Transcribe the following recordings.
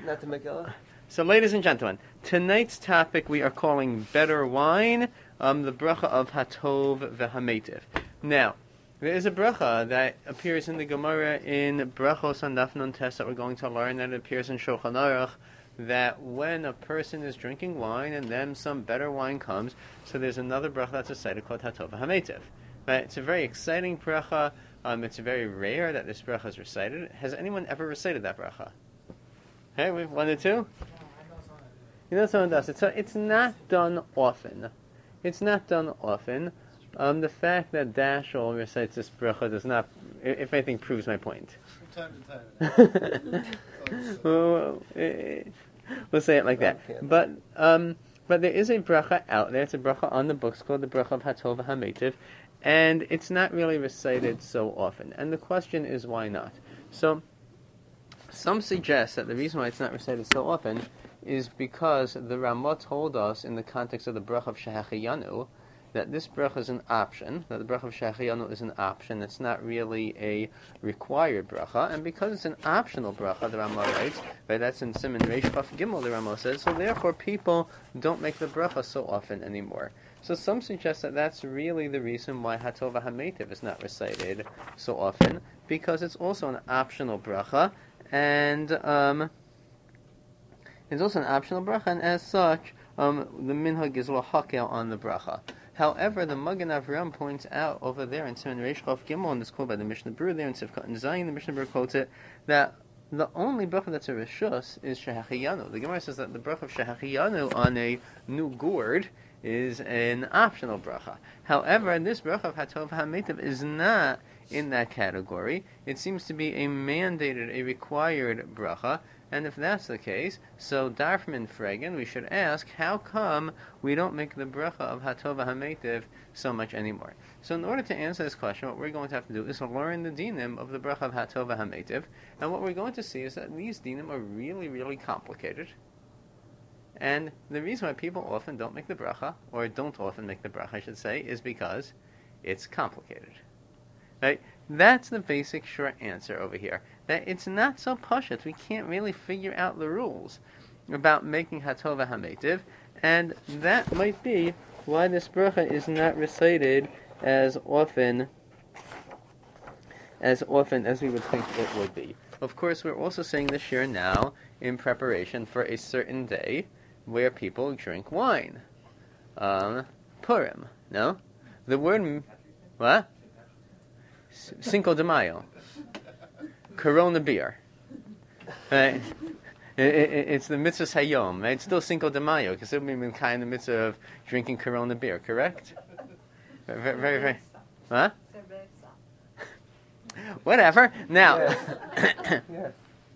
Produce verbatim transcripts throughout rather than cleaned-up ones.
Not to Megillah. So, ladies and gentlemen, tonight's topic we are calling Better Wine, um, the bracha of Hatov v'Hametiv. Now, there is a bracha that appears in the Gemara in Brachos on Daf Nun Tes that we're going to learn, that it appears in Shulchan Aruch, that when a person is drinking wine and then some better wine comes, so there's another bracha that's recited called Hatov v'Hametiv. Right? It's a very exciting bracha. Um, it's very rare that this bracha is recited. Has anyone ever recited that bracha? Hey, we one or two? You know someone does it. So it's not done often. It's not done often. Um, the fact that Dashel recites this bracha does not, if anything, proves my point. From time to time. well, we'll say it like that. But um, but there is a bracha out there. It's a bracha on the books called the bracha of Hatov v'Hametiv, and it's not really recited so often. And the question is, why not? So some suggest that the reason why it's not recited so often is because the Ramah told us in the context of the bracha of Shehecheyanu that this bracha is an option, that the bracha of Shehecheyanu is an option, it's not really a required bracha, and because it's an optional bracha, the Ramah writes, right, that's in Siman Reish Chaf Gimel, the Ramah says, so therefore people don't make the bracha so often anymore. So some suggest that that's really the reason why Hatov v'Hametiv is not recited so often, because it's also an optional bracha, and um, it's also an optional bracha, and as such, um, the minhag is lahakel on the bracha. However, the Magen Avraham points out over there in Siman Reish Chaf Gimel, and it's quoted by the Mishnah Berurah there in Sivkat and Zayin, the Mishnah Berurah quotes it, that the only bracha that's a reshus is Shehecheyanu. The Gemara says that the bracha of Shehecheyanu on a new gourd is an optional bracha. However, this bracha of Hatov v'Hametiv is not in that category. It seems to be a mandated, a required bracha, and if that's the case, so Darfman Fregan, we should ask, how come we don't make the bracha of Hatov v'Hametiv so much anymore? So in order to answer this question, what we're going to have to do is learn the dinim of the bracha of Hatov v'Hametiv, and what we're going to see is that these dinim are really, really complicated. And the reason why people often don't make the bracha, or don't often make the bracha, I should say, is because it's complicated. Right? That's the basic short answer over here. That it's not so pashut. We can't really figure out the rules about making Hatov v'Hametiv, and that might be why this bracha is not recited as often as often as we would think it would be. Of course, we're also saying this here now in preparation for a certain day where people drink wine. Um, Purim, no? The word, what? Cinco de Mayo. Corona beer. Right? It, it, it's the mitzvah hayom, right? It's still Cinco de Mayo, because it would be kind of the mitzvah of drinking Corona beer, correct? Very, very, very. Huh? Whatever. Now, Yeah. Yeah.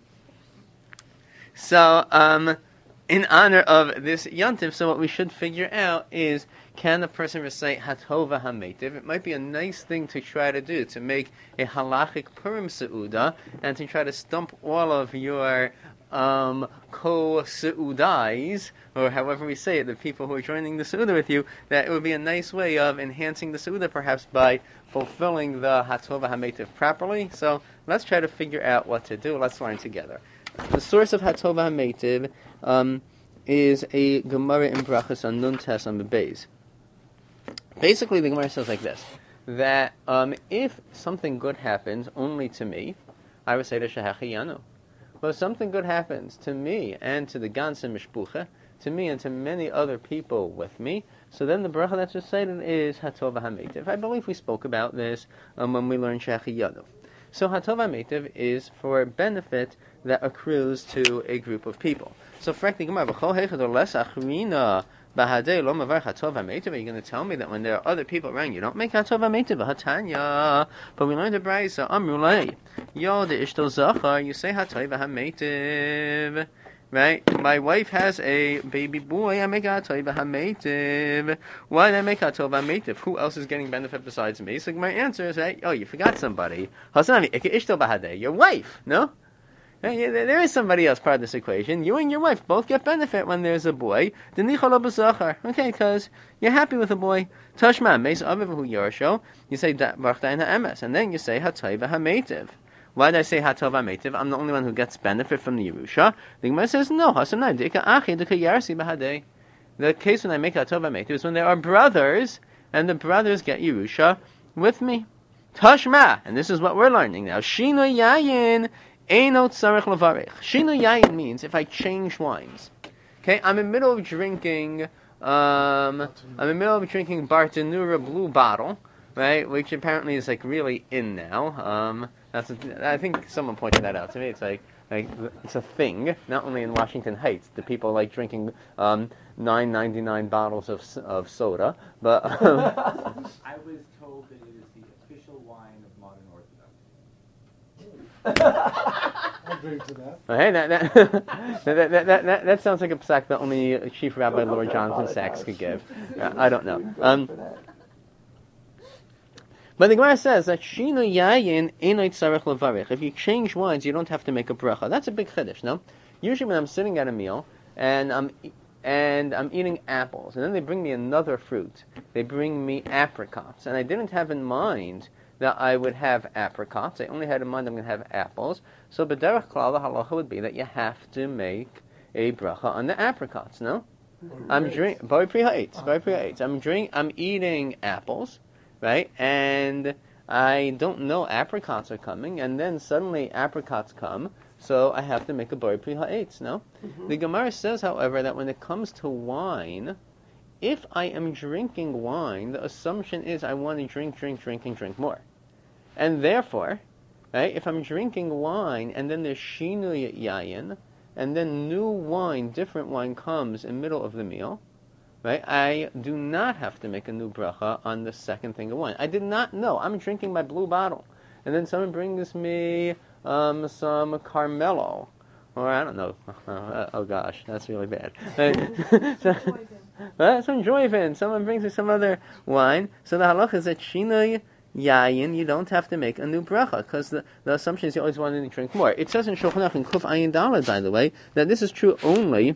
so, um, in honor of this yontif, so what we should figure out is, can a person recite Hatov v'Hametiv? It might be a nice thing to try to do, to make a halachic Purim Seudah, and to try to stump all of your um, co-Seudais, or however we say it, the people who are joining the Seudah with you, that it would be a nice way of enhancing the Seudah, perhaps by fulfilling the Hatov v'Hametiv properly. So let's try to figure out what to do. Let's learn together. The source of Hatov v'Hametiv um, is a Gemara in Brachos on Nun Tes on the Beis. Basically, the Gemara says like this, that um, if something good happens only to me, I would say to Shehecheyanu. Well, if something good happens to me and to the Ganze Mishpucha, to me and to many other people with me, so then the bracha that's recited is Hatov v'Hametiv. I believe we spoke about this um, when we learned Shehecheyanu. So Hatov v'Hametiv is for benefit that accrues to a group of people. So frankly, Gemara, Bahadei lo mavar Hatov v'Hametiv. Are you going to tell me that when there are other people around, you don't make Hatov v'Hametiv? Hatanya. But we learned the Brayso. Amrulei. Yo de ishto zachar. You say Hatov v'Hametiv. Right? My wife has a baby boy. I make Hatov v'Hametiv. Why did I make Hatov v'Hametiv? Who else is getting benefit besides me? So my answer is, right? Oh, you forgot somebody. Hasanavi. Ike ishto bahadei. Your wife. No? There is somebody else part of this equation. You and your wife both get benefit when there's a boy. Okay, because you're happy with a boy. Tashma, Meis Aviv Hu Yorsho. You say Baruch Dayan HaEmes, and then you say Hatov v'Hametiv. Why did I say Hatov HaMeitiv? I'm the only one who gets benefit from the Yerusha. The Gemara says, no, Hasanai, Dika Achi, Dika Yarsi Bahadei. The case when I make Hatov HaMeitiv is when there are brothers, and the brothers get Yerusha with me. Tashma, and this is what we're learning now. Shino Yayin, Eino Tzarech Levarech. Shino Yayin means if I change wines. Okay, I'm in the middle of drinking, um, I'm in the middle of drinking Bartanura Blue Bottle, right, which apparently is like really in now. Um, that's a, I think someone pointed that out to me. It's like, like it's a thing, not only in Washington Heights. The people like drinking um, nine ninety-nine bottles of of soda, but um, I was told that it is the official wine of modern Orthodox. I'll drink to that. hey, that that, that, that, that, that that sounds like a psak that only Chief Rabbi Lord Jonathan Sachs could give. Uh, I don't know. Um, But the Gemara says that Shino Yayin Einot Tzarech Levarech. If you change wines, you don't have to make a bracha. That's a big chiddush, no? Usually when I'm sitting at a meal and I'm and I'm eating apples, and then they bring me another fruit. They bring me apricots, and I didn't have in mind that I would have apricots. I only had in mind I'm going to have apples. So b'derech klal the halacha would be that you have to make a bracha on the apricots, no? I'm drink bari pri ha'etz, bari pri ha'etz. I'm drink I'm eating apples. Right, and I don't know apricots are coming, and then suddenly apricots come, so I have to make a bari pri ha'etz. No, mm-hmm. The Gemara says, however, that when it comes to wine, if I am drinking wine, the assumption is I want to drink, drink, drink, and drink more, and therefore, right, if I'm drinking wine and then there's shinui yayin, and then new wine, different wine comes in the middle of the meal. Right, I do not have to make a new bracha on the second thing of wine. I did not know. I'm drinking my blue bottle, and then someone brings me um, some Carmelo, or I don't know. Uh, oh gosh, that's really bad. so, uh, some Joyvin. Someone brings me some other wine. So the halacha is that shinoi yayin, you don't have to make a new bracha, because the, the assumption is you always want to drink more. It says in Shulchan Aruch in Kuf Ayin Daled, by the way, that this is true only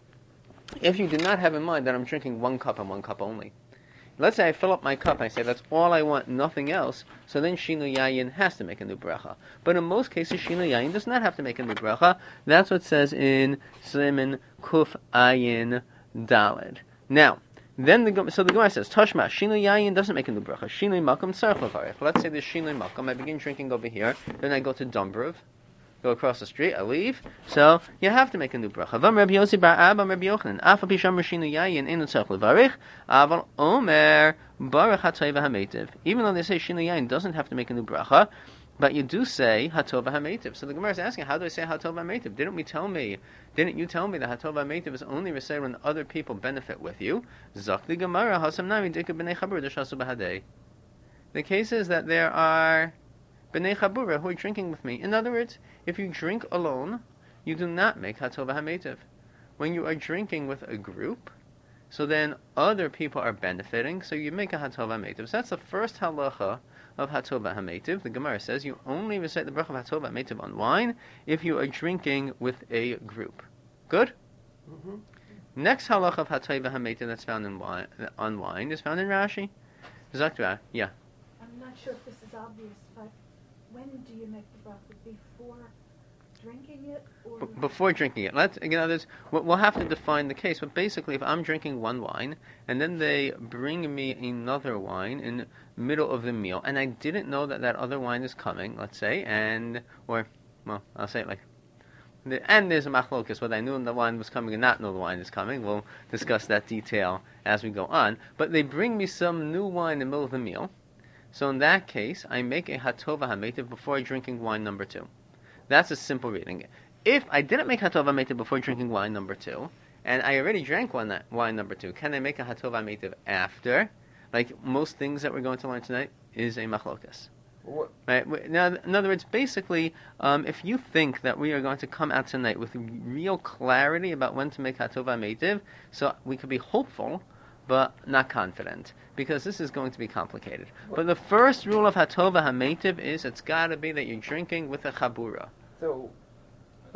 if you do not have in mind that I'm drinking one cup and one cup only. Let's say I fill up my cup and I say that's all I want, nothing else, so then Shino Yayin has to make a new bracha. But in most cases, Shino Yayin does not have to make a new bracha. That's what it says in Siman Kuf Ayin Daled. Now, then the so the Gemara says, Tashma, Shino Yayin doesn't make a new bracha. Shino Makam Tzarech Levarech. Let's say there's Shino Makam, I begin drinking over here, then I go to Dombrov, go across the street, I leave, so you have to make a new bracha. Vam Rabbi Yossi bar Abba Rabbi Yochanan, Afa Pisham Rishinu Yayin Eino Tzarech Levarech, Aval Omer Baruch HaTov HaMeitiv. Even though they say Shinu Yayin doesn't have to make a new bracha, but you do say Hatov HaMeitiv. So the Gemara is asking, how do I say Hatov HaMeitiv? Didn't we tell me? Didn't you tell me that Hatov HaMeitiv is only recited when other people benefit with you? Zak the Gemara Hasam Nami Dika B'nei Chabur D'Shasu B'Hadei. The case is that there are B'nei Chabura who are drinking with me. In other words, if you drink alone, you do not make Hatov HaMeitiv. When you are drinking with a group, so then other people are benefiting, so you make a Hatov HaMeitiv. So that's the first halacha of Hatov HaMeitiv. The Gemara says you only recite the bracha of Hatov HaMeitiv on wine if you are drinking with a group. Good? Mm-hmm. Next halacha of Hatov HaMeitiv that's found in wine, on wine is found in Rashi. Zakra, yeah. I'm not sure if this is obvious, but when do you make the bracha? Before drinking it, or B- before drinking it? Let's, you know, there's, we'll have to define the case. But basically, if I'm drinking one wine and then they bring me another wine in the middle of the meal, and I didn't know that that other wine is coming, let's say, and or well, I'll say it like, and there's a machlokas whether I knew the wine was coming or not know the wine is coming. We'll discuss that detail as we go on. But they bring me some new wine in the middle of the meal. So in that case, I make a Hatov HaMeitiv before drinking wine number two. That's a simple reading. If I didn't make Hatov HaMeitiv before drinking wine number two, and I already drank one wine number two, can I make a Hatov HaMeitiv after? Like most things that we're going to learn tonight is a machlokas. What? Right? Now, in other words, basically, um, if you think that we are going to come out tonight with real clarity about when to make Hatov HaMeitiv, so we could be hopeful, but not confident, because this is going to be complicated. What? But the first rule of Hatov HaMeitiv is it's got to be that you're drinking with a chabura. So, uh,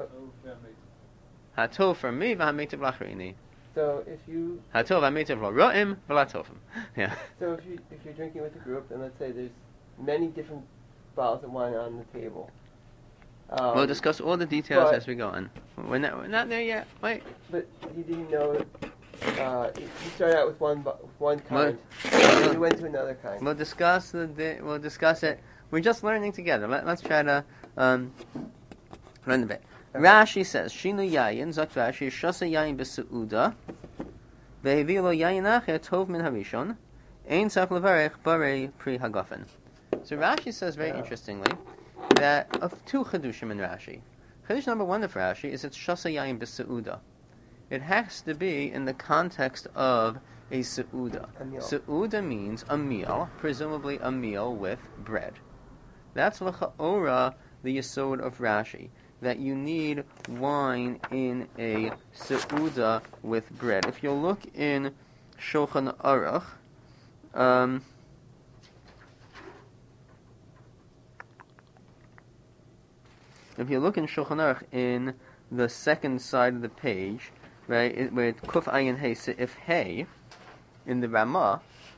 Hatov for me, v'hameitiv l'achrini. So if you Hatov HaMeitiv l'ro'im v'latovim. Yeah. So if you if you're drinking with a group, and let's say there's many different bottles of wine on the table, Um, we'll discuss all the details but- as we go on. We're not, we're not there yet. Wait. But he didn't know. Uh, he he started out with one bu- one Well- kind, and then he went to another kind. We'll discuss the. di- We'll discuss it. We're just learning together. Let, let's try to um, learn a bit. Okay. Rashi says, "Shinu yayin zok Rashi shasa yayin b'seuda, ve'hevi lo yayin acher tov min harishon, ein tzach levarech barei pri hagafen." So Rashi says very Yeah. interestingly that of two chedushim in Rashi. Chedush number one of Rashi is it's shasa yayin b'seuda. It has to be in the context of a seuda. A meal. Seuda means a meal, presumably a meal with bread. That's l'cha'ora the yesod of Rashi, that you need wine in a seuda with bread. If you look in Shulchan Aruch, um, if you look in Shulchan Aruch in the second side of the page, right, it, where Kuf Ayin Hey Se'if Hey in the Ramah,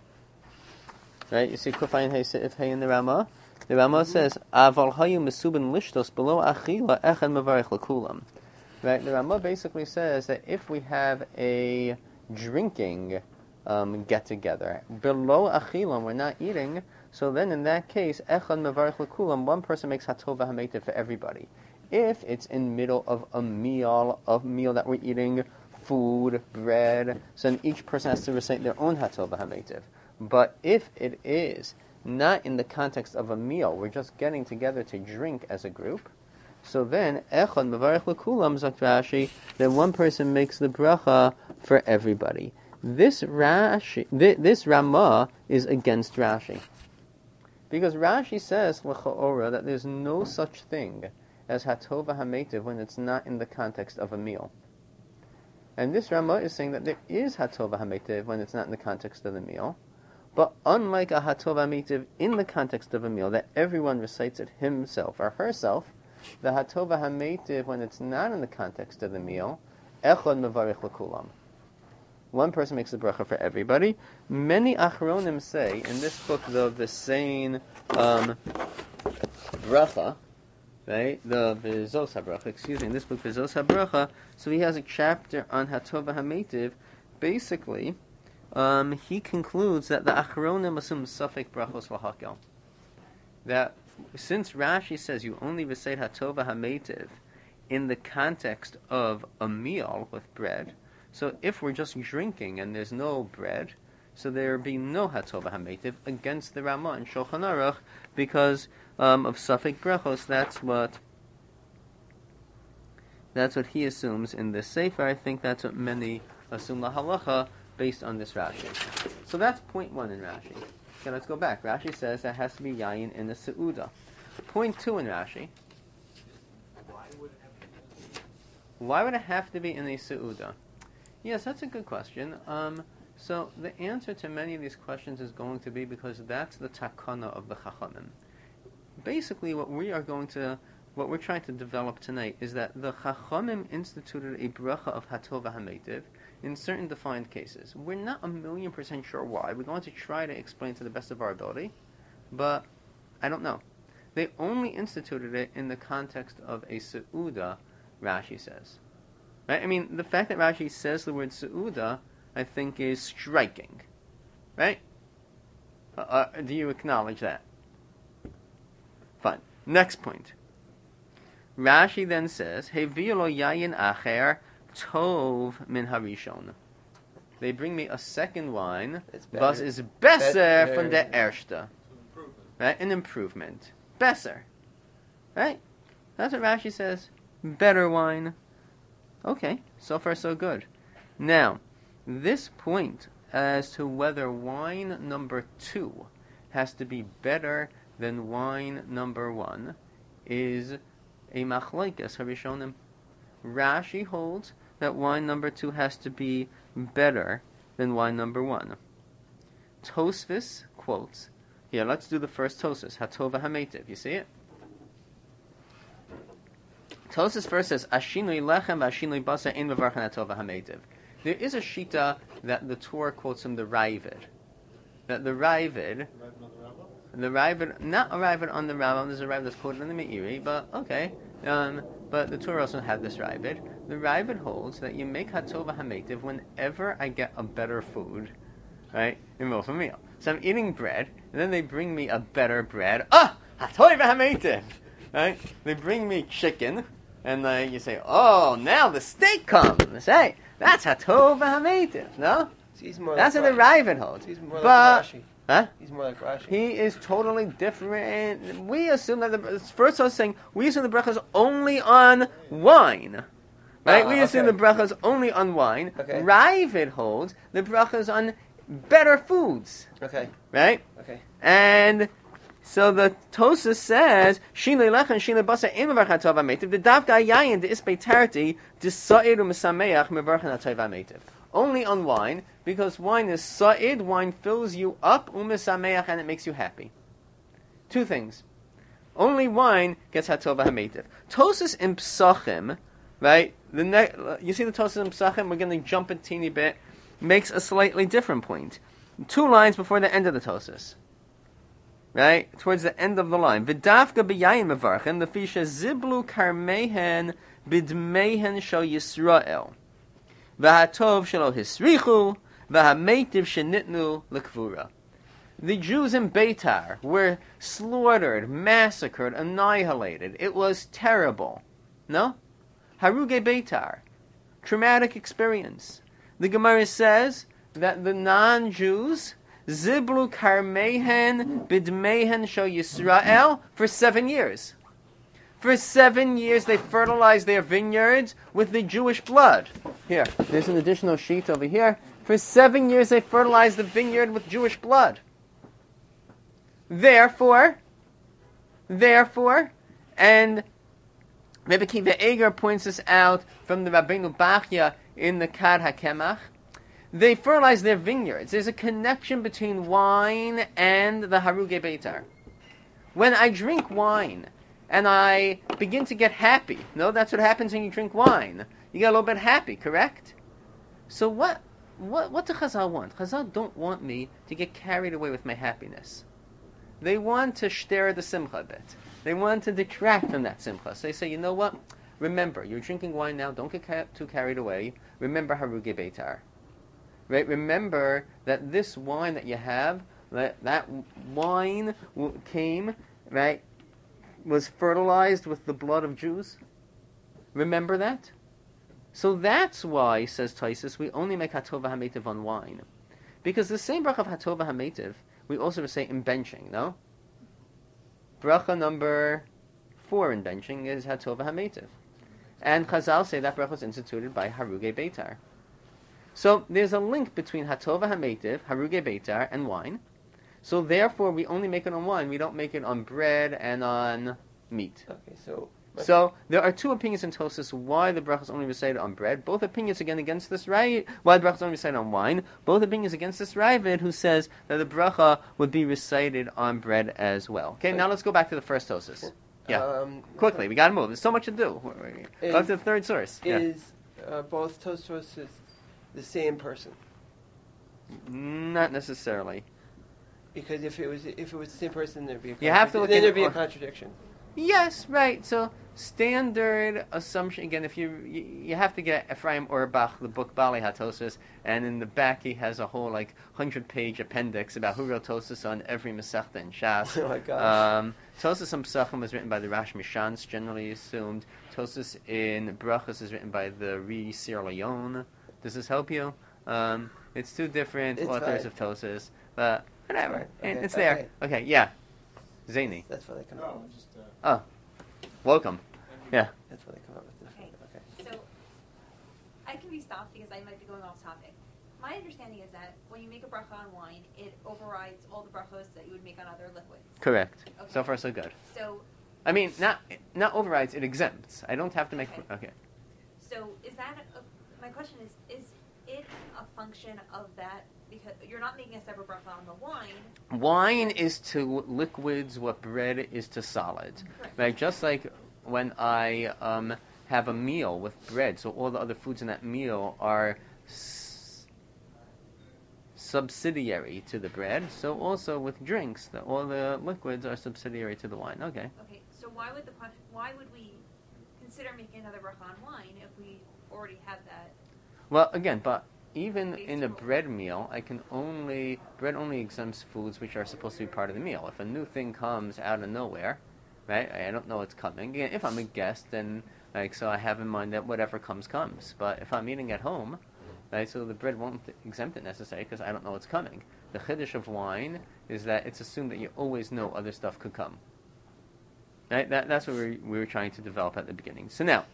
right, you see Kuf Ayin Hey Se'if Hey in the Ramah. The Ramah says, "Aval hayu mesubin lishtos below achila echad mevarich lekulam." Right, the Ramah basically says that if we have a drinking um, get together below achilam, we're not eating. So then, in that case, echad mevarich lekulam, one person makes hatov v'hametiv for everybody. If it's in middle of a meal, a meal that we're eating, food, bread, so then each person has to recite their own hatov v'hametiv. But if it is not in the context of a meal, we're just getting together to drink as a group, so then, echad mevarich lekulam, zok Rashi, then one person makes the bracha for everybody. This Rashi, th- this Ramah is against Rashi. Because Rashi says, l'cha'ora, that there's no such thing as hatov v'hametiv when it's not in the context of a meal. And this Ramah is saying that there is hatov v'hametiv when it's not in the context of the meal. But unlike a hatov v'hametiv in the context of a meal, that everyone recites it himself or herself, the hatov v'hametiv when it's not in the context of the meal, echad mevarich lekulam. One person makes the bracha for everybody. Many achronim say in this book, the Visain um, bracha, right? The Vizos HaBracha, excuse me. In this book, Vizos HaBracha, so he has a chapter on hatov v'hametiv. Basically, um, he concludes that the achronim assume safek brachos v'hakel. That since Rashi says you only recite hatov v'hametiv in the context of a meal with bread, so if we're just drinking and there's no bread, so there be no hatov v'hametiv against the Ramah and Shulchan Aruch because um, of safek brachos. That's what that's what he assumes in this sefer. I think that's what many assume la halacha based on this Rashi. So that's point one in Rashi. Okay, let's go back. Rashi says that has to be yayin in the seuda. Point two in Rashi. Why would it have to be in a seuda? Yes, that's a good question. Um, so the answer to many of these questions is going to be because that's the takana of the Chachamim. Basically, what we are going to, what we're trying to develop tonight is that the Chachamim instituted a bracha of hatov v'hametiv in certain defined cases. We're not a million percent sure why. We're going to try to explain to the best of our ability, but I don't know. They only instituted it in the context of a seuda, Rashi says. Right? I mean, the fact that Rashi says the word seuda, I think, is striking. Right? Uh, uh, do you acknowledge that? Fine. Next point. Rashi then says, Hevi lo yayin acher tov min harishon. They bring me a second wine, was is besser Better. from the erste. Right? An improvement. Besser. Right? That's what Rashi says. Better wine. Okay, so far so good. Now, this point as to whether wine number two has to be better than wine number one is a machlokes harishonim. Rashi holds that wine number two has to be better than wine number one. Tosfos quotes, here, let's do the first Tosfos, hatov v'hametiv. You see it? Tosfos first says, Ashinui lechem v'ashinui basar ein mevarchan hatov v'hametiv. There is a shita that the Torah quotes from the Ravid. That the Ravid, the Ravid, not a Ravid on the Rambam, there's a Ravid that's quoted in the Meiri, but okay, Um, but the Torah also had this Ravid. The Ravid holds that you make Hatova Hametiv whenever I get a better food, right, in middle of a meal. So I'm eating bread, and then they bring me a better bread. Ah! Hatova Hametiv! Right? They bring me chicken, and uh, you say, oh, now the steak comes. Hey, that's Hatova Hametiv, no? He's more That's like what the Ravid holds. He's more but, like Rashi. Huh? He's more like Rashi. He is totally different. We assume that the first I was saying we assume the bracha is only on wine, right? Ah, we assume okay. the bracha is only on wine. Okay. Ravid holds the bracha is on better foods, Okay. right? Okay. And so the Tosas says Shinei Lechem Shinei Basa Ein Mevarchan Tov HaMeitiv the Davka Yayin the Isbei Tarti the Sa'ir U'Mesameach Mevarchan Tov HaMeitiv. Only on wine, because wine is sa'id, wine fills you up, u'mesameach, and it makes you happy. Two things. Only wine gets hatova hametiv. Tosas in Psachim, right? The ne- you see the Tosas in Psachim? We're going to jump a teeny bit. Makes a slightly different point. Two lines before the end of the Tosas. Right? Towards the end of the line. V'davka b'yayin mevarchen, the fisha ziblu karmehen bidmehen shal Yisrael. V'hatov shelo hisrichu, v'hametiv shenitnu l'kvura. The Jews in Beitar were slaughtered, massacred, annihilated. It was terrible. No? Haruge Beitar. Traumatic experience. The Gemara says that the non-Jews, Ziblu karmehen bidmehen shel Yisrael, for seven years. For seven years they fertilized their vineyards with the Jewish blood. Here, there's an additional sheet over here. For seven years they fertilized the vineyard with Jewish blood. Therefore, therefore, and Rebbe Kiva Eger points this out from the Rabbeinu Bachya in the Kad HaKemach. They fertilize their vineyards. There's a connection between wine and the Haruge Beitar. When I drink wine and I begin to get happy, no, that's what happens when you drink wine. You get a little bit happy, correct? So what, what, what do Chazal want? Chazal don't want me to get carried away with my happiness. They want to shter the simcha a bit. They want to detract from that simcha. So they say, you know what? Remember, you're drinking wine now. Don't get ca- too carried away. Remember Haruge Beitar. Right? Remember that this wine that you have, that, that wine w- came, right, was fertilized with the blood of Jews. Remember that? So that's why, says Taisus, we only make Hatova HaMeitiv on wine. Because the same bracha of Hatova HaMeitiv, we also say in benching, no? Bracha number four in benching is Hatova HaMeitiv. And Chazal say that bracha was instituted by Haruge Beitar. So there's a link between Hatova HaMeitiv, Haruge Beitar, and wine. So therefore we only make it on wine. We don't make it on bread and on meat. Okay, so... So there are two opinions in Tosas why the bracha is only recited on bread. Both opinions again against this right. Why the bracha is only recited on wine. Both opinions against this Ravid who says that the bracha would be recited on bread as well. Okay, now let's go back to the first Tosas. Yeah, Um, quickly. We got to move. There's so much to do. Is- Go to the third source. Yeah. Is uh, both Tosfos the same person? Not necessarily. Because if it was if it was the same person, there'd be a You have to look then in- there'd be a contradiction. Yes, right. So standard assumption again. If you you, you have to get Ephraim Orbach, the book Bali HaTosas, and in the back he has a whole like hundred page appendix about who wrote Tosas on every Masechta in Shas. Oh my gosh. Um, Tosas on Pesachim was written by the Rash Mishans, generally assumed. Tosas in Brachos is written by the Ri Sir Leon. Does this help you? Um, it's two different It's authors fine. of Tosas, but whatever. Right, And okay, it's there. okay. Okay, yeah. Zany. That's why they come No, up. just uh, Oh, welcome. Yeah. That's why they come up with this. Okay. Okay. So I can be stopped because I might be going off topic. My understanding is that when you make a bracha on wine, it overrides all the brachos that you would make on other liquids. Correct. Okay. So far, so good. So, I mean, not not overrides. It exempts. I don't have to make. Okay. Okay. so is that a, my question is is it a function of that? Because you're not making a separate bracha on the wine. Wine is to liquids what bread is to solids. Correct. Right. Just like when I um, have a meal with bread, so all the other foods in that meal are s- subsidiary to the bread. So also with drinks, the, all the liquids are subsidiary to the wine. Okay. Okay. So why would the question? Why would we consider making another bracha on wine if we already have that? Well, again, but even Base in a rule. bread meal, I can only bread only exempts foods which are supposed to be part of the meal. If a new thing comes out of nowhere, right? I don't know it's coming. Again, if I'm a guest, then like so, I have in mind that whatever comes comes. But if I'm eating at home, right? So the bread won't exempt it necessarily because I don't know what's coming. The chiddush of wine is that it's assumed that you always know other stuff could come. Right? That that's what we we were trying to develop at the beginning. So now.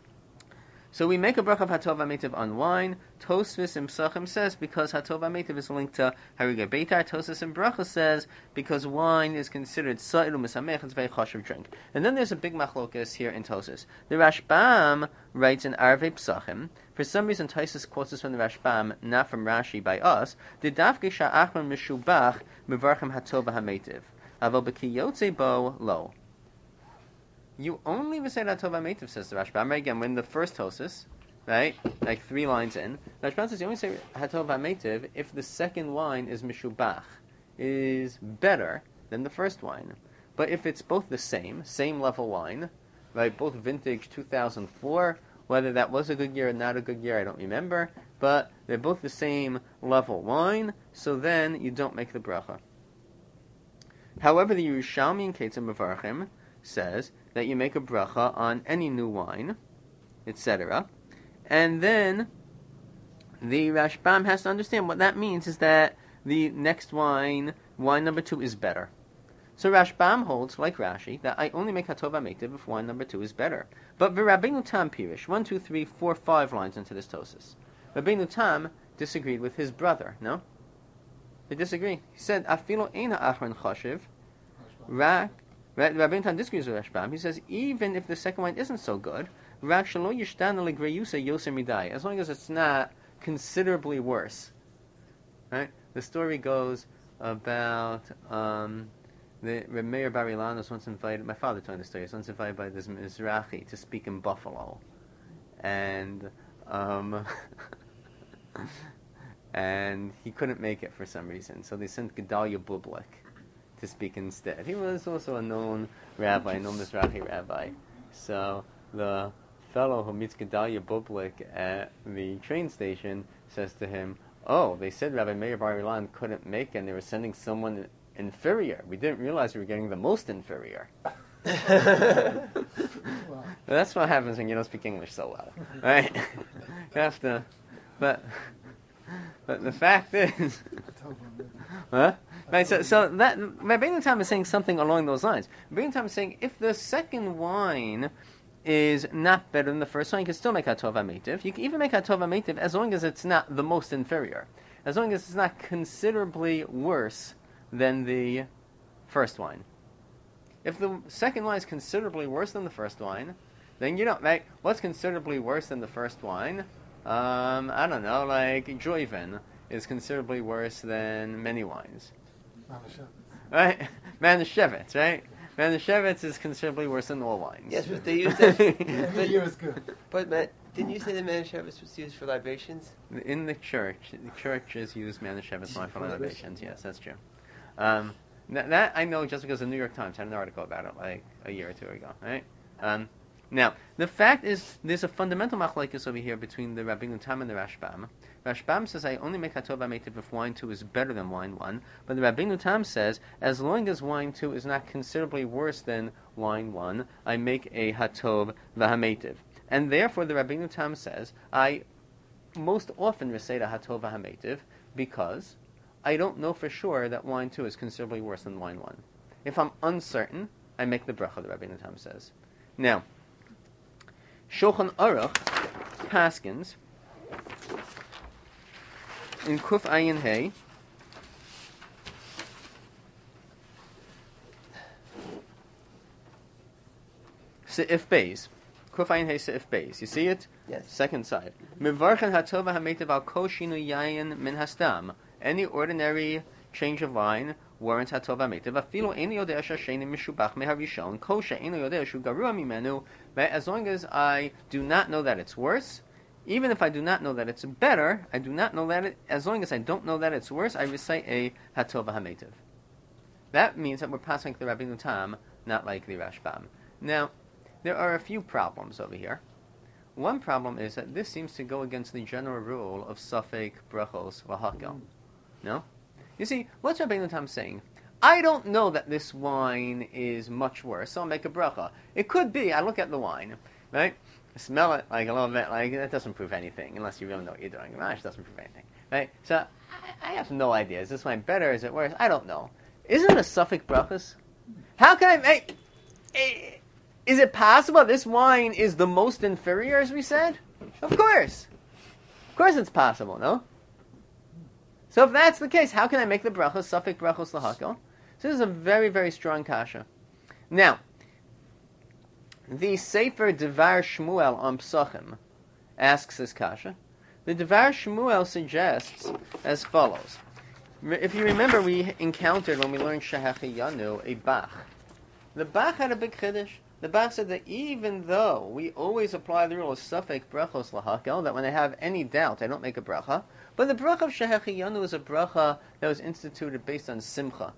So we make a bracha of Hatov HaMeitiv on wine. Tosfos in Pesachim says because Hatov HaMeitiv is linked to Harigay Beitar. Tosfos in Bracha says because wine is considered Sa'il U'Mesamech, it's a very chashuv drink. And then there's a big machlokas here in Tosfos. The Rashbam writes in Arvei Pesachim. For some reason, Tosfos quotes us from the Rashbam, not from Rashi by us. The Dafke Sha'achron Meshubach Mevarchem Hatov HaMeitiv. Aval B'Kiyotze Bo Lo. You only recite Hatov HaMeitiv, says the Rashbam. Right, again, when the first Tosfos, right, like three lines in, the Rashbam says you only say Hatov HaMeitiv if the second wine is Meshubach, is better than the first wine. But if it's both the same, same level wine, right, both vintage two thousand four, whether that was a good year or not a good year, I don't remember, but they're both the same level wine, so then you don't make the bracha. However, the Yerushalmi in Ketzim Mevarchim says that you make a bracha on any new wine, et cetera. And then the Rashbam has to understand what that means is that the next wine, wine number two, is better. So Rashbam holds, like Rashi, that I only make Hatov HaMeitiv if wine number two is better. But Rabbeinu Tam Pirish, one, two, three, four, five lines into this Tosfos, Rabbeinu Tam disagreed with his brother, no? They disagree. He said, Afilo Eina Achron Choshev, Rak. Rabbeinu Tam disagrees with Rashbam. He says, even if the second wine isn't so good, Rak Shalo Yishtana Legreyusa Yoser Midai, as long as it's not considerably worse. Right? The story goes about um, the Reb Meir Bar Ilan was once invited. My father told me the story. He was once invited by this Mizrahi to speak in Buffalo, and um, and he couldn't make it for some reason. So they sent Gedalia Bublik to speak instead. He was also a known rabbi, a known Mizrahi rabbi. So the fellow who meets Gedalia Bublik at the train station says to him, "Oh, they said Rabbi Meir Bar Ilan couldn't make it, and they were sending someone inferior. We didn't realize we were getting the most inferior." Wow. That's what happens when you don't speak English so well, right? You have to, but but the fact is, huh? Right. So so that Rabbeinu Tam is saying something along those lines. Rabbeinu Tam is saying if the second wine is not better than the first one, you can still make Hatov HaMeitiv. You can even make Hatov HaMeitiv as long as it's not the most inferior, as long as it's not considerably worse than the first wine. If the second wine is considerably worse than the first wine, then you don't make what's considerably worse than the first wine. Um, I don't know, like Joyven is considerably worse than many wines, right? Manischewitz, right? Manischewitz is considerably worse than all wines. Yes, but they use that. The year is good. But man, didn't you say that Manischewitz was used for libations? In the church, the churches use Manischewitz wine for libations. Yes, that's true. Um, that, that I know just because the New York Times had an article about it like a year or two ago, right? Um, now, the fact is, there's a fundamental machlokes over here between the Rabbeinu Tam and the Rashbam. Rashbam says, I only make Hatov HaMeitiv if wine two is better than wine one. But the Rabbeinu Tam says, as long as wine two is not considerably worse than wine one, I make a Hatov HaMeitiv. And therefore, the Rabbeinu Tam says, I most often recite a Hatov HaMeitiv because I don't know for sure that wine two is considerably worse than wine one. If I'm uncertain, I make the bracha, the Rabbeinu Tam says. Now, Shulchan Aruch paskins in Kuf Ayin Hey Se'if Beis. Kuf Ayin Hey Se'if Beis. You see it? Yes. Second side. Mivarchen Hatov HaMeitiv al Kol Shinu Yayin Min Hastam. Any ordinary change of wine warrants Hatov HaMeitiv. Afilo Ein Yodea Shasheni Mishubach Meharishon Kosha Ein Yodea Shu Garua Mimenu. As long as I do not know that it's worse, even if I do not know that it's better, I do not know that it, as long as I don't know that it's worse, I recite a Hatov HaMeitiv. That means that we're passing the Rabbeinu Tam, not like the Rashbam. Now, there are a few problems over here. One problem is that this seems to go against the general rule of Safek Brachos Lahakel. No? You see, what's Rabbeinu Tam saying? I don't know that this wine is much worse, so I'll make a bracha. It could be, I look at the wine, right? I smell it like a little bit, like, that doesn't prove anything, unless you really know what you're doing. Mash doesn't prove anything, right? So, I, I have no idea. Is this wine better? Is it worse? I don't know. Isn't it a Safek Brachos? How can I make... Is it possible this wine is the most inferior, as we said? Of course. Of course it's possible, no? So if that's the case, how can I make the brachos, Safek Brachos Lahakel? So this is a very, very strong kasha. Now, the Sefer Devar Shmuel on Psachim asks this kasha. The Devar Shmuel suggests as follows. If you remember, we encountered when we learned Shehechiyanu a Bach. The Bach had a big chiddush. The Bach said that even though we always apply the rule of Safek Brachos Lahakel, that when I have any doubt, I don't make a bracha, but the bracha of Shehechiyanu is a bracha that was instituted based on simcha,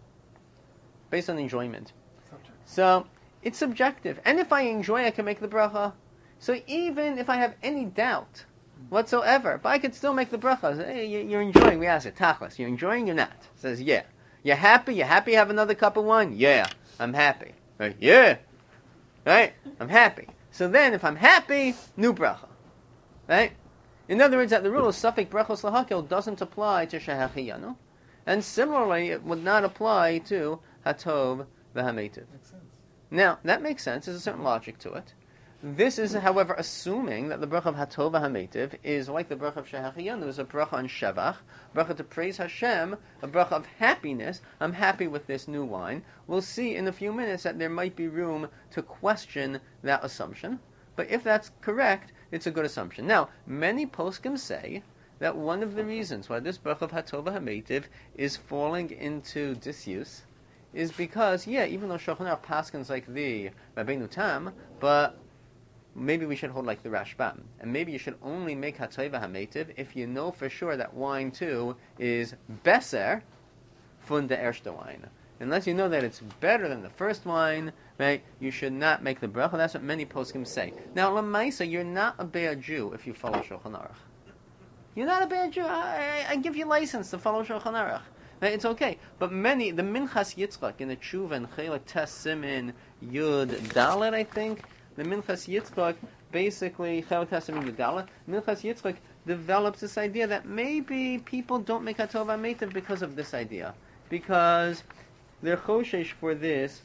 based on enjoyment. Subject. So, it's subjective. And if I enjoy, I can make the bracha. So even if I have any doubt whatsoever, but I could still make the bracha. Say, hey, you're enjoying. We ask it, tachlis. You're enjoying, you're not. It says, yeah. You're happy? You're happy you have another cup of wine? Yeah. I'm happy. Right? Yeah. Right? I'm happy. So then, if I'm happy, new bracha. Right? In other words, that the rule of Safek Brachos Lahakel doesn't apply to Shehechiyanu. And similarly, it would not apply to Hatov V'Hametiv. Now, that makes sense. There's a certain logic to it. This is, however, assuming that the bracha of Hatov V'Hametiv is like the bracha of Shehechiyanu. There's a bracha on Shevach, bracha to praise Hashem, a bracha of happiness. I'm happy with this new wine. We'll see in a few minutes that there might be room to question that assumption. But if that's correct, it's a good assumption. Now, many poskim say that one of the reasons why this bracha of Hatov V'Hametiv is falling into disuse is because, yeah, even though Shulchan Aruch paskins like the Rabbeinu Tam, but maybe we should hold like the Rashbam. And maybe you should only make Hatov V'Hametiv if you know for sure that wine too is beser fun de erste wine. Unless you know that it's better than the first wine, right, you should not make the bracha. That's what many poskim say. Now, Lamaisa, you're not a bad Jew if you follow Shulchan Aruch. You're not a bad Jew. I, I, I give you license to follow Shulchan Aruch. Right, it's okay. But many, the Minchas Yitzchak in the Tshuva and Chelek Tes Simin Yud Dalet, I think, the Minchas Yitzchak basically, Chelek Tes Simin Yud Dalet, Minchas Yitzchak develops this idea that maybe people don't make Hatov V'Hametiv because of this idea. Because they're choshesh for this,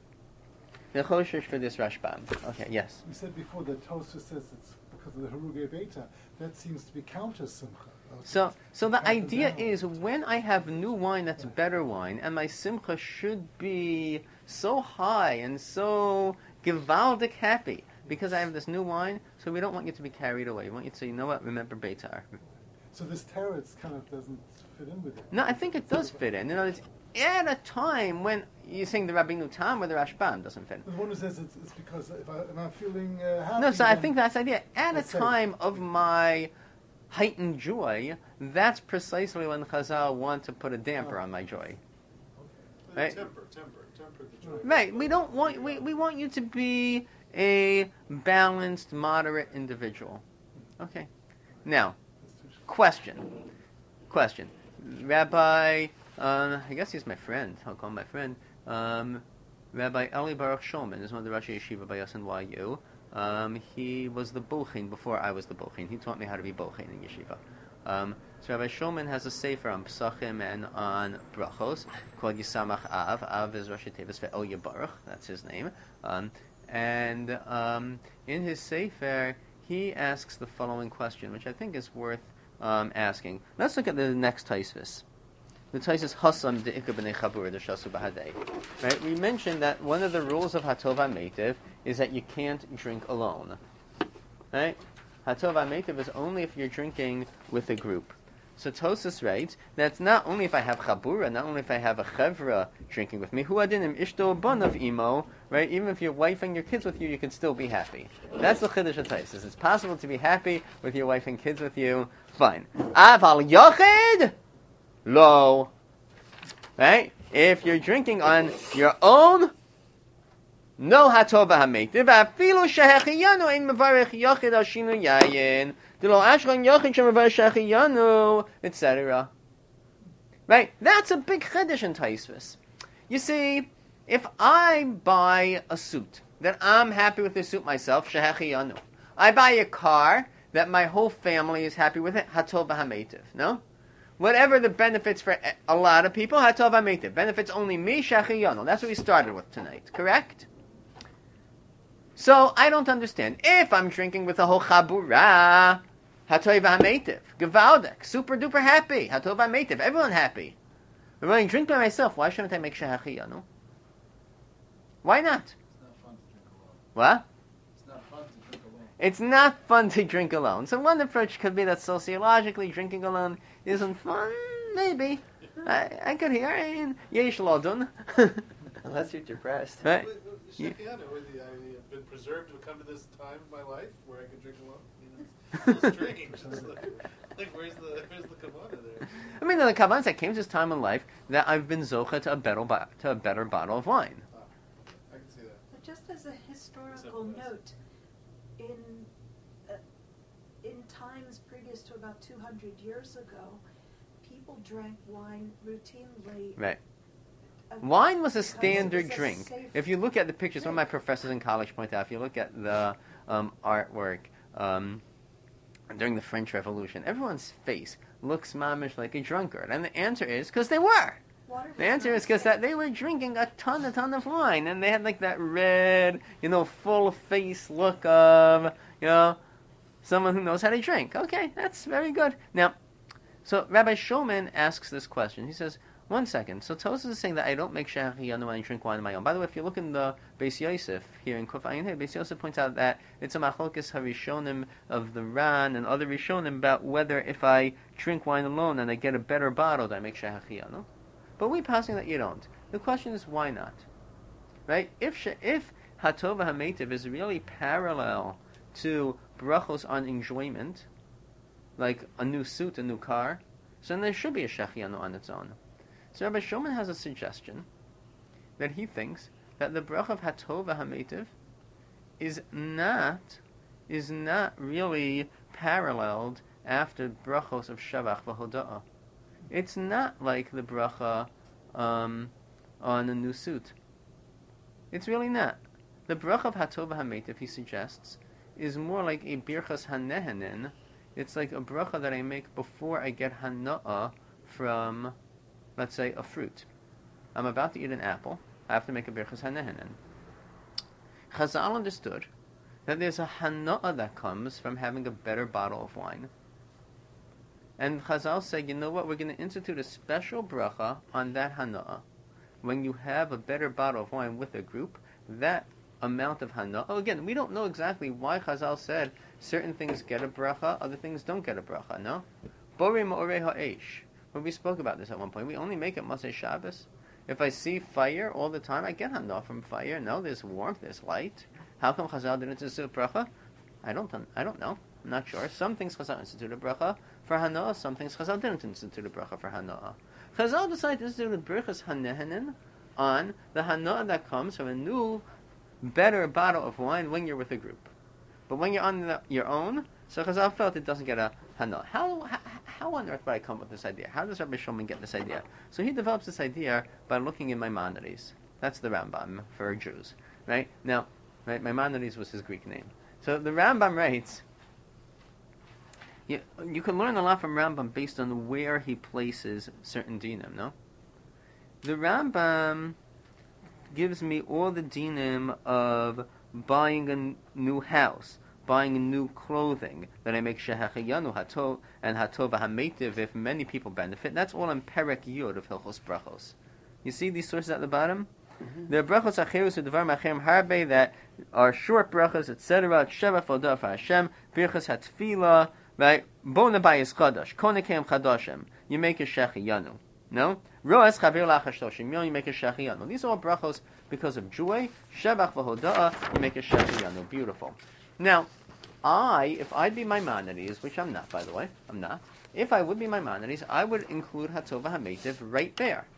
they're choshesh for this Rashbam. Okay, yes? You said before that Tosfos says it's because of the Haruge Beta. That seems to be counter Simcha. So, so the idea is when I have new wine that's better wine, and my simcha should be so high and so gewaldic happy because I have this new wine. So we don't want you to be carried away. We want you to say, you know what? Remember Beitar. So this teretz kind of doesn't fit in with it. No, I think it does fit in. You know, it's at a time when you're saying the Rabbeinu Tam or the Rashbam doesn't fit. The one who says it's, it's because if, I, if I'm feeling uh, happy. No, so I think that's the idea. At a time say. of my heightened joy, that's precisely when Chazal want to put a damper oh. on my joy. Okay. Right? Temper, temper, temper the joy. Right. We don't want we, we want you to be a balanced, moderate individual. Okay. Now, question. Question. Rabbi, uh, I guess he's my friend. I'll call him my friend. Um, Rabbi Eli Baruch Shulman is one of the Rosh Yeshiva by S N Y U. Um, he was the Bolchin before I was the Bolchin. He taught me how to be Bolchin in Yeshiva. Um, so Rabbi Shulman has a sefer on Pesachim and on Brachos called Yisamach Av. Av is Rosh Tevis for El Baruch. That's his name. Um, and um, in his sefer, he asks the following question, which I think is worth um, asking. Let's look at the next Taisvis. The Taisvis Hasam de Ikka b'nei Chabur de Shasu Bahadei. Right? We mentioned that one of the rules of Hatov V'Hametiv is that you can't drink alone. Right? Hatov V'Hametiv is only if you're drinking with a group. So Tosas writes that's not only if I have Chabura, not only if I have a Chevra drinking with me. Hu adinim ishto banav imo. Right? Even if your wife and your kids with you, you can still be happy. That's the Chiddush of Tosas. It's possible to be happy with your wife and kids with you. Fine. Aval yochid. Low. Right? If you're drinking on your own, no hatov hametiv, afilu shehechiyanu ein mevarech yachid al shinu yayin, delo ashron yachid shemevarech shehechiyanu, et cetera. Right? That's a big chiddush in Taisvis. You see, if I buy a suit that I'm happy with the suit myself, shehechiyanu. I buy a car that my whole family is happy with it, hatov hametiv. No? Whatever the benefits for a lot of people, hatov hametiv. Benefits only me, shehechiyanu. That's what we started with tonight. Correct? So I don't understand. If I'm drinking with a whole chabura, hatov hametiv, gewaldik, super duper happy, hatov hametiv, everyone happy. But when I drink by myself, why shouldn't I make shehechiyanu? Why not? It's not fun to drink alone. What? It's not fun to drink alone. So one approach could be that sociologically drinking alone isn't fun. Maybe. I, I could hear it. Yesh lodun. Unless you're depressed. Right? Shechianu, I've been preserved to come to this time in my life where I could drink alone. I mean, it's a little strange. It's like, like, where's the where's the kavana there? I mean, the kavanah that came to this time in life that I've been zocha to a better bo- to a better bottle of wine. Ah, I can see that. But just as a historical note, in uh, in times previous to about two hundred years ago, people drank wine routinely. Right. uh, Wine was a because it standard was a drink. safe If you look at the pictures, one of my drink. professors in college pointed out, if you look at the um, artwork um, during the French Revolution, everyone's face looks mamish like a drunkard. And the answer is because they were. Water The answer is because that they were drinking a ton, a ton of wine, and they had like that red, you know, full face look of, you know, someone who knows how to drink. Okay, that's very good. Now, so Rabbi Shulman asks this question. He says, one second. So Tosfos is saying that I don't make shehechiyanu when I drink wine on my own. By the way, if you look in the Beis Yosef here in Kuf Ayin Hey, Beis Yosef points out that it's a machlokes harishonim of the Ran and other rishonim about whether if I drink wine alone and I get a better bottle, do I make shehechiyanu? But we passing that you don't. The question is why not, right? If she, if hatova hametiv is really parallel to brachos on enjoyment, like a new suit, a new car, so then there should be a shehechiyanu on its own. So Rabbi Shulman has a suggestion that he thinks that the brach of hatova hametiv is not is not really paralleled after brachos of shavach v'hoda'ah. It's not like the bracha um, on a new suit. It's really not. The bracha of hatova hametiv, he suggests, is more like a birchas hanehenin. It's like a bracha that I make before I get hana'ah from, let's say, a fruit. I'm about to eat an apple. I have to make a birchas hanehenin. Chazal understood that there's a hana'ah that comes from having a better bottle of wine. And Chazal say, you know what, we're going to institute a special bracha on that hana'ah. When you have a better bottle of wine with a group, that amount of hana'ah, again, we don't know exactly why Chazal said certain things get a bracha, other things don't get a bracha, no? Borei ma'orei ha'esh. When we spoke about this at one point, we only make it Mosei Shabbos. If I see fire all the time, I get hana'ah from fire. No, there's warmth, there's light. How come Chazal didn't institute a bracha? I don't, I don't know. I'm not sure. Some things Chazal instituted a bracha for hana'ah, some things Chazal didn't institute a bracha for hana'ah. Chazal decided to institute a brachas hanehenin on the hana'ah that comes from a new, better bottle of wine when you're with a group. But when you're on the, your own, so Chazal felt it doesn't get a hana'ah. How, how, how on earth would I come up with this idea? How does Rabbi Shulman get this idea? So he develops this idea by looking in Maimonides. That's the Rambam for Jews, right? Now, right, Maimonides was his Greek name. So the Rambam writes, You, you can learn a lot from Rambam based on where he places certain dinim, no? The Rambam gives me all the dinim of buying a n- new house, buying new clothing, that I make shehechiyanu hatov and hatova hametiv if many people benefit. That's all in Perek Yud of Hilchos Brachos. You see these sources at the bottom? Mm-hmm. There are brachos acherus u'devar macherim harbe that are short brachos, et cetera. Shevach v'odah for Hashem, birchas hatfila. Right? Bona bayis chadash, konekem chadashim. You make a shehechiyanu. No? Roas chavir lachashoshim. You make a shehechiyanu. These are all brachos because of joy. Shevach v'hoda'ah. You make a shehechiyanu. Beautiful. Now, I, if I'd be Maimonides, which I'm not, by the way, I'm not. If I would be Maimonides, I would include hatova hametiv right there.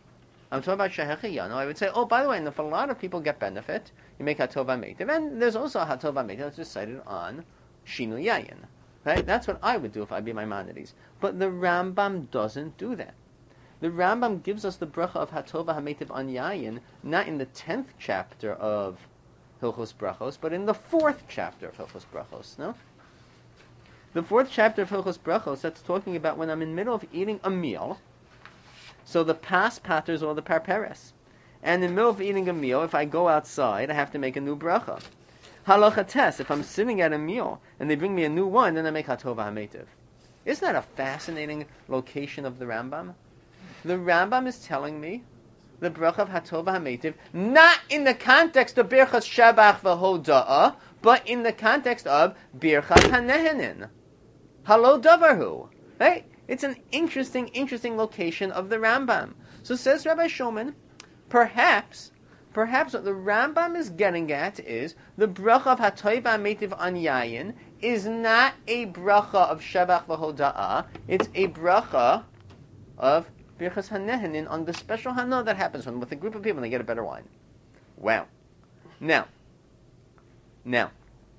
I'm talking about Shehecha Yano, I would say, oh, by the way, and if a lot of people get benefit, you make Hatov HaMeitiv. And there's also a Hatov HaMeitiv that's decided on Shinu Yayin. Right? That's what I would do if I'd be Maimonides. But the Rambam doesn't do that. The Rambam gives us the bracha of Hatov HaMeitiv on Yayin, not in the tenth chapter of Hilchos Brachos, but in the fourth chapter of Hilchos Brachos, no? The fourth chapter of Hilchos Brachos, that's talking about when I'm in the middle of eating a meal, so the pas patters all the parperes. And in the middle of eating a meal, if I go outside, I have to make a new bracha. Halacha tes, if I'm sitting at a meal, and they bring me a new one, then I make Hatov HaMeitiv. Isn't that a fascinating location of the Rambam? The Rambam is telling me the bracha of Hatov HaMeitiv, not in the context of Birchas Shabach v'Hoda'ah, but in the context of Birchas HaNehenin. Halo Davarhu. Right? It's an interesting, interesting location of the Rambam. So says Rabbi Shulman, perhaps, perhaps what the Rambam is getting at is the bracha of Hatov HaMeitiv on Yayin is not a bracha of Shabach v'Hoda'ah, it's a bracha of Birchas HaNehenin on the special Hana that happens when with a group of people and they get a better wine. Wow. Now, now,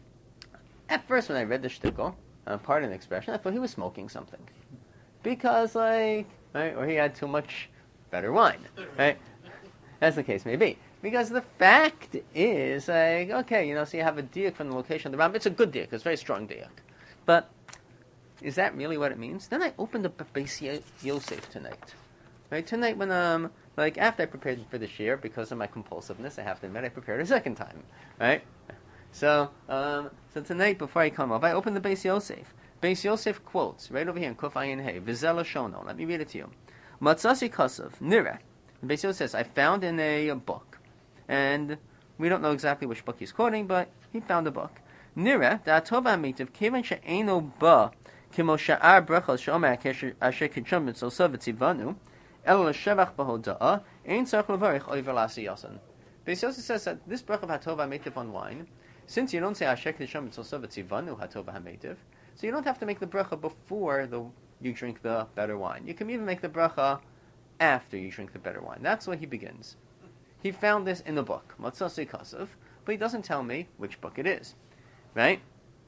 at first when I read the shtickle, uh, pardon the expression, I thought he was smoking something. Because, like, right, or he had too much better wine, right? As the case may be. Because the fact is, like, okay, you know, so you have a diak from the location of the Rambam. It's a good diak, it's a very strong diak. But is that really what it means? Then I opened up Beis Yosef tonight. Right, tonight when, um, like, after I prepared for this year, because of my compulsiveness, I have to admit, I prepared a second time, right? So, um, so tonight, before I come up, I opened the Beis Yosef. Beis Yosef quotes, right over here in Kuf Ayin Hey, Vizela Shono, let me read it to you. Matzasi Kasav, Nira. Beis Yosef says, I found in a book, and we don't know exactly which book he's quoting, but he found a book. Nira, da Hatov HaMeitiv, Kevan she'eno ba, kimo sha'ar brachos she'omer asher kitchum mitzosov v'tzivanu, El Shevach b'Hoda'ah Ein Tzarich Levarich Oiver L'Asiyasan. Beis Yosef says that this bracha of Hatov HaMeitiv on wine, since you don't say Asher Kedisham Mitzosov V'Tzivanu Hatov HaMeitiv, so you don't have to make the bracha before the you drink the better wine. You can even make the bracha after you drink the better wine. That's where he begins. He found this in the book Matzasi Kasav, but he doesn't tell me which book it is, right?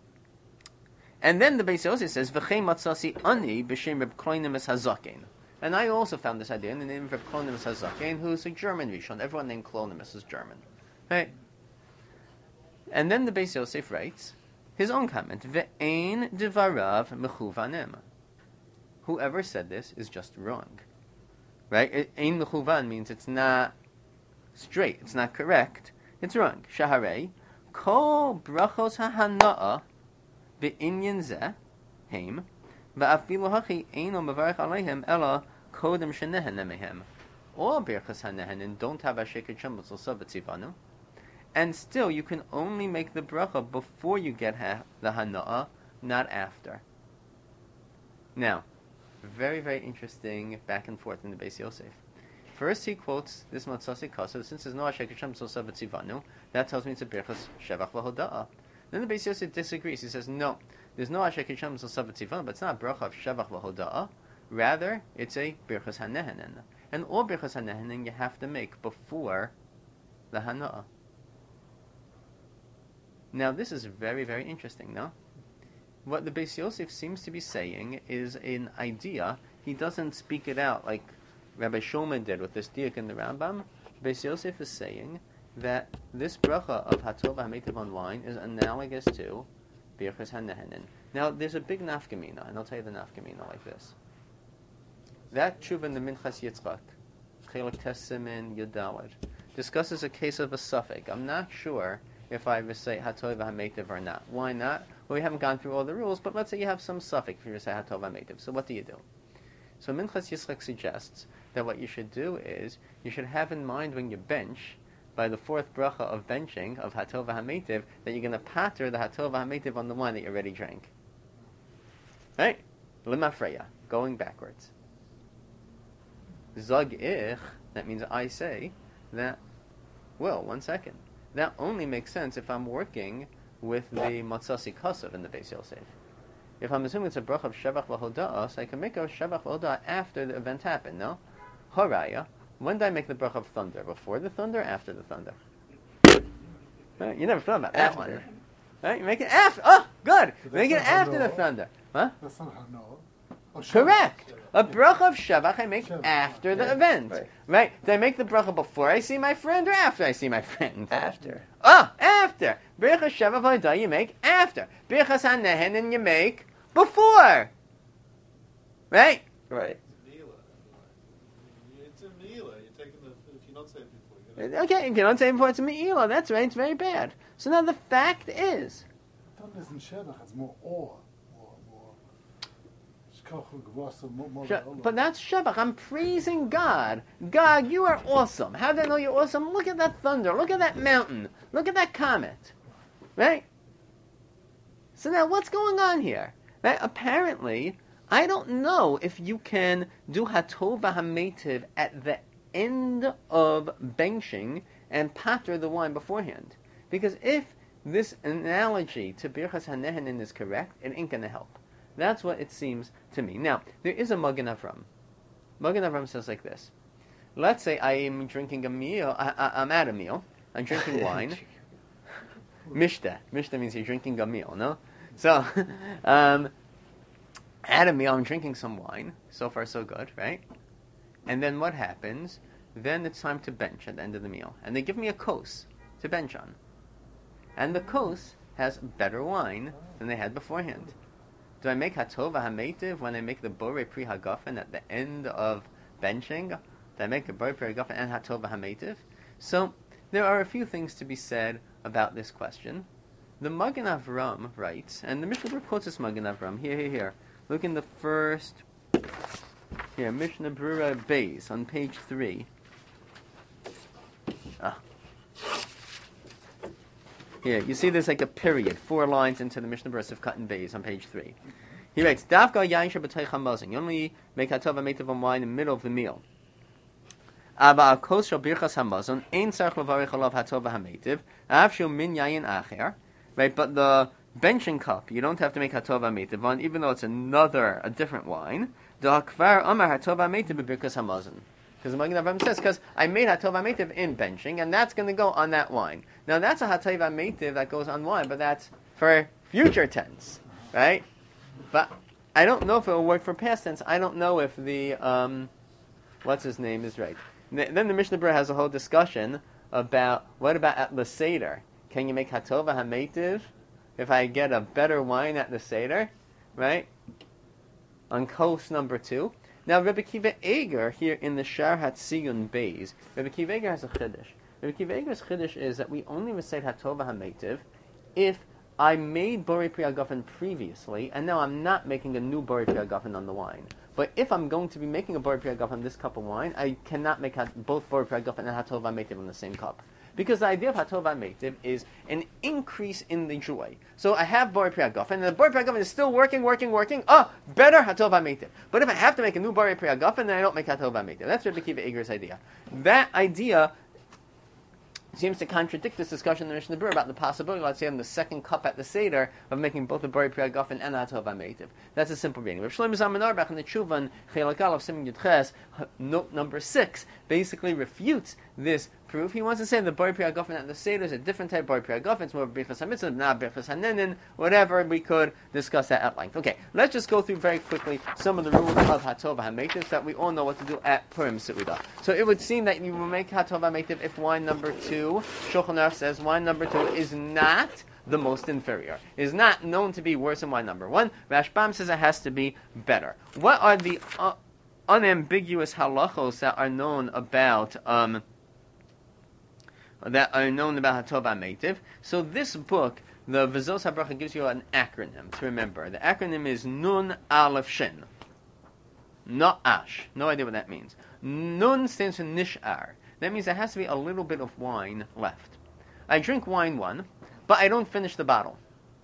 And then the Beis Yosef says V'chei Matzasi Ani B'Shem Reb Kloinim Es Hazaken. And I also found this idea in the name of Reb Klonimus HaZaken, who's a German Rishon. Everyone named Klonimus is German. Right? And then the Beis Yosef writes his own comment, Ve'ein devarav mechuvanim. Whoever said this is just wrong. Right? Ein mechuvan means it's not straight, it's not correct, it's wrong. Shaharei, kol brachos hahana'a be'inyan zeh, heim, va'afilu hachi eino mevarech aleihim ela kodem shenehenem mehem. All birchas hanehenin don't have a sheket shembutz l'sav. And still, you can only make the bracha before you get ha- the hana'ah, not after. Now, very, very interesting back and forth in the Beis Yosef. First, he quotes this Matzasi Kasav, since there's no Ashek Hashem Sosa B'tzivanu, that tells me it's a Birchas Shevach V'Hoda'ah. Then the Beis Yosef disagrees. He says, no, there's no Ashek Hashem Sosa B'tzivanu, but it's not a Bracha of Shevach V'Hoda'ah. Rather, it's a Birchas HaNehenin. And all Birchas HaNehenin you have to make before the Hana'ah. Now, this is very, very interesting, no? What the Beis Yosef seems to be saying is an idea. He doesn't speak it out like Rabbi Shulman did with this diak in the Rambam. Beis Yosef is saying that this bracha of Hatov HaMeitiv on wine is analogous to Birchas HaNehenin. Now, there's a big nafkamina, and I'll tell you the nafkamina like this. That tshuva in the Minchas Yitzchak, Chelik Tesimin Yudalad, discusses a case of a suffix. I'm not sure if I recite Hatov HaMeitiv or not. Why not? Well, we haven't gone through all the rules, but let's say you have some suffix if you recite Hatov HaMeitiv. So what do you do? So Minchas Yitzchak suggests that what you should do is, you should have in mind when you bench, by the fourth bracha of benching, of Hatov HaMeitiv, that you're going to patter the Hatov HaMeitiv on the wine that you already drank. Right? Limafreya, going backwards. Zog ich, that means I say, that, well, one second. That only makes sense if I'm working with the Matzasi Kasav in the Beis Yosef. If I'm assuming it's a bracha of Shevach V'Hoda'ah, so I can make a Shevach V'Hoda'ah after the event happened, no? Haraya, When do I make the bracha of thunder? Before the thunder or after the thunder? Right? You never thought about that After. one. Right? You make it after. Oh, good. But Make it that's not after the Hanoah. thunder. Huh? That's not Hanoah. Oh, Shabbat. Correct. A bracha of Shabbat I make Shabbat. after the Yeah, event. right. Right? Do I make the bracha before I see my friend or after I see my friend? After. Oh, after. Birchas Shabbat V'Hodah you make after. Birchas HaNehen you make before. Right? Right. Mila. It's a Mila. You're taking the, if you don't say it before, you're gonna Okay, if you don't say before it's a Me'ilah, that's right, it's very bad. So now the fact is, Thunders and Shevach has more awe. More, more. Shkochu Gvosa, more, more. Sh- but that's Shabbat. I'm praising God. God, you are awesome. How do I know you're awesome? Look at that thunder. Look at that mountain. Look at that comet. Right? So now what's going on here? Right? Apparently, I don't know if you can do Hatov HaMeitiv at the end of benching and pater the wine beforehand. Because if this analogy to Birchas HaNehenin is correct, it ain't going to help. That's what it seems to me. Now, there is a Magen Avram. Magen Avram says like this. Let's say I am drinking a meal, I, I, I'm at a meal, I'm drinking wine. Mishta. Mishta means you're drinking a meal, no? So, um, at a meal, I'm drinking some wine. So far, so good, right? And then what happens? Then it's time to bench at the end of the meal. And they give me a kos to bench on. And the kos has better wine than they had beforehand. Do I make Hatov HaMeitiv when I make the Borei Pri Hagafen at the end of benching? Do I make the Borei Pri Hagafen and Hatov HaMeitiv? So, there are a few things to be said about this question. The Magen Avram writes, and the Mishnah Berurah quotes this Magen Avram. Here, here, here. Look in the first, here, Mishnah Berurah Beis on page three. Ah. Here, you see there's like a period, four lines into the Mishnah Berurah Sivkat and Beis on page three. He writes, Davka yain sheb'tei chamazon. You only make hatov HaMeitiv on wine in the middle of the meal. Aba akos shel birchas hamazon ein tzarich levarich alav hatov HaMeitiv av shel min yain acher. Right, but the benching cup, you don't have to make hatov HaMeitiv on, even though it's another, a different wine. Da kvar amar hatov HaMeitiv b'birchas hamazon. Because the Magen Avram says, because I made hatov HaMeitiv in benching, and that's going to go on that wine. Now that's a hatov HaMeitiv that goes on wine, but that's for future tense, right? But I don't know if it will work for past tense. I don't know if the, um, what's his name is right. Then the Mishnah Berurah has a whole discussion about, what about at the Seder? Can you make hatov HaMeitiv if I get a better wine at the Seder? Right? On kos number two. Now, Rebbe Kiva Eger here in the Shar Hatziyun Beis, Rebbe Kiva Eger has a chiddush. Rebbe Kiva Eger's chiddush is that we only recite hatov HaMeitiv if I made Borei Pri Hagafen previously, and now I'm not making a new Borei Pri Hagafen on the wine. But if I'm going to be making a Borei Pri Hagafen on this cup of wine, I cannot make both Borei Pri Hagafen and hatov HaMeitiv on the same cup. Because the idea of hatov HaMeitiv is an increase in the joy. So I have Borei Pri Hagafen, and the Borei Pri Hagafen is still working, working, working. Oh, better hatov HaMeitiv. But if I have to make a new Borei Pri Hagafen, then I don't make hatov HaMeitiv. That's Rebbe Kiva Eger's idea. That idea seems to contradict this discussion in the Mishnah Berurah about the possibility, let's say, in the second cup at the Seder, of making both the Borei Pri Hagafen and hatov HaMeitiv. That's a simple reading. Rav Shlomo Zalman Auerbach in the Tshuva, Chelak Aleph, Siman Yud Ches, note number six, basically refutes this proof. He wants to say the Borei Pri Hagafen at the Seder is a different type of Borei Pri Hagafen. It's more of Birchas HaMitzvah, not Birchas HaNenin, whatever. We could discuss that at length. Okay, let's just go through very quickly some of the rules of hatov HaMeitiv so that we all know what to do at Purim Seudah. So it would seem that you will make hatov HaMeitiv if wine number two, Shulchan Aruch says wine number two is not the most inferior, is not known to be worse than wine number one. Rashbam says it has to be better. What are the uh, unambiguous halachos that are known about um, that are known about hatov HaMeitiv? So this book, the V'zos HaBracha, gives you an acronym to remember. The acronym is Nun Aleph Shin. Not Ash. No idea what that means. Nun stands for Nish'ar. That means there has to be a little bit of wine left. I drink wine one, but I don't finish the bottle.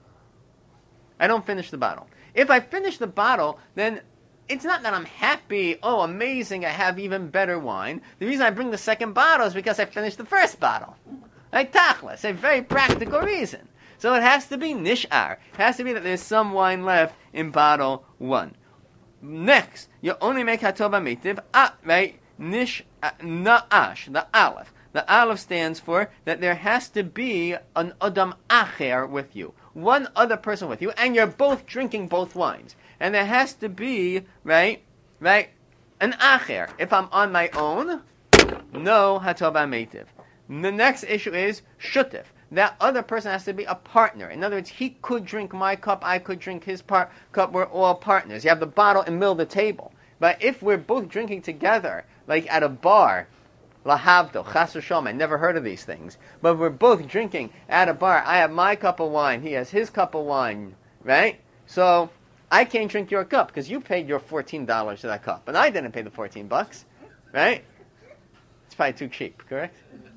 I don't finish the bottle. If I finish the bottle, then it's not that I'm happy, oh, amazing, I have even better wine. The reason I bring the second bottle is because I finished the first bottle. Like tachlis, a very practical reason. So it has to be nish'ar. It has to be that there's some wine left in bottle one. Next, you only make hatov HaMeitiv, ah, right, nish na'ash, the aleph. The aleph stands for that there has to be an adam acher with you, one other person with you, and you're both drinking both wines. And there has to be, right, right, an acher. If I'm on my own, no hatov ha'meitiv. The next issue is shutif. That other person has to be a partner. In other words, he could drink my cup, I could drink his par- cup. We're all partners. You have the bottle in the middle of the table. But if we're both drinking together, like at a bar, lahavdo, chas v'shalom, I never heard of these things. But we're both drinking at a bar. I have my cup of wine. He has his cup of wine, right? So I can't drink your cup because you paid your fourteen dollars for that cup, and I didn't pay the fourteen bucks, right? It's probably too cheap, correct?